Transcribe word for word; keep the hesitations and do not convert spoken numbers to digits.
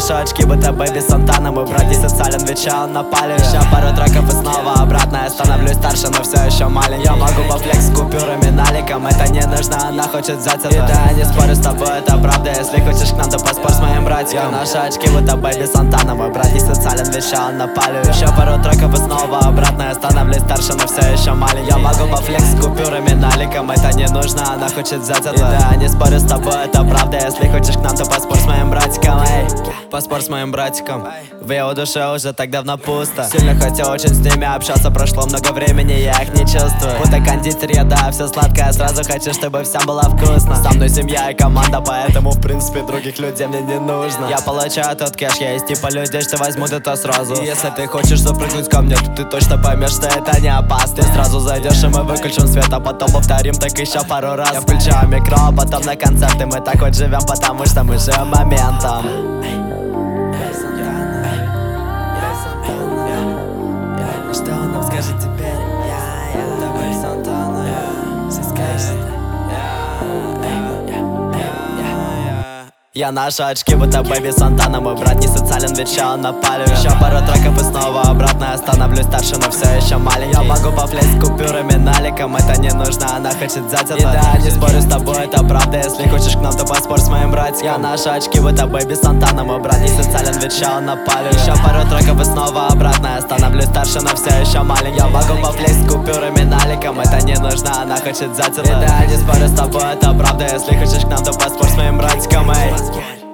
наши очки, будто Бэби Сантана. Мой брат не социален, ведь он на пале. Еще пару треков и снова обратно. Я становлюсь старше, но все еще маленький. Я могу пофлекс с купюрами наликом. Это не нужно, она хочет взять это. И да, не спорю с тобой, это правда. Если хочешь к нам, то поспорь с моим братиком. Наши очки, будто Бэби Сантана. Мой брат не социален, ведь он на пале. Еще пару треков и снова обратно. Я становлюсь старше, но все еще маленький. Я могу пофлекс с купюрами наликом. Это не нужно, она хочет взять это. И да, не спорю с тобой, это правда. Если хочешь к нам, то поспорь с моим братиком. Эй, поспорь с моим братиком. В его душе уже так давно пусто. Сильно хотел очень с ними общаться. Прошло много времени, я их не чувствую. Будто кондитер, я да, все сладкое. Сразу хочу, чтобы всем было вкусно. Со мной семья и команда, поэтому в принципе других людей мне не нужно. Я получаю тот кэш, я из типа людей, что возьмут это сразу. И если ты хочешь запрыгнуть ко мне, то ты точно поймешь, что это не опасно. Ты сразу зайдешь, и мы выключим свет, а потом повторим так еще пару раз. Я включаю микро, а потом на концерты. Мы так вот живем, потому что мы живем моментом. Что нам скажет теперь? Это Бэби Сантана. Все скажет. Я наши очки, будто Бэби Сантана. Мой брат не социален, ведь он на пале. Еще пару треков и снова обратно. Я становлюсь старше, но все еще маленький. Я могу пофлесть с купюрами наликом. Это не нужно, она хочет взять это. И да, не спорю с тобой, это правда. Если хочешь к нам, то поспорь с моим братиком. Я наши очки, будто Бэби Сантана. Мой брат не социален, ведь он на пале. Еще пару треков и снова обратно. Я становлюсь старше, но все еще маленький. Я могу пофлесть с купюрами наликом. Это не нужно, она хочет взять это. И да, не спорю с тобой, это правда. Если хочешь к нам, то поспорь с моим братиком. Эй.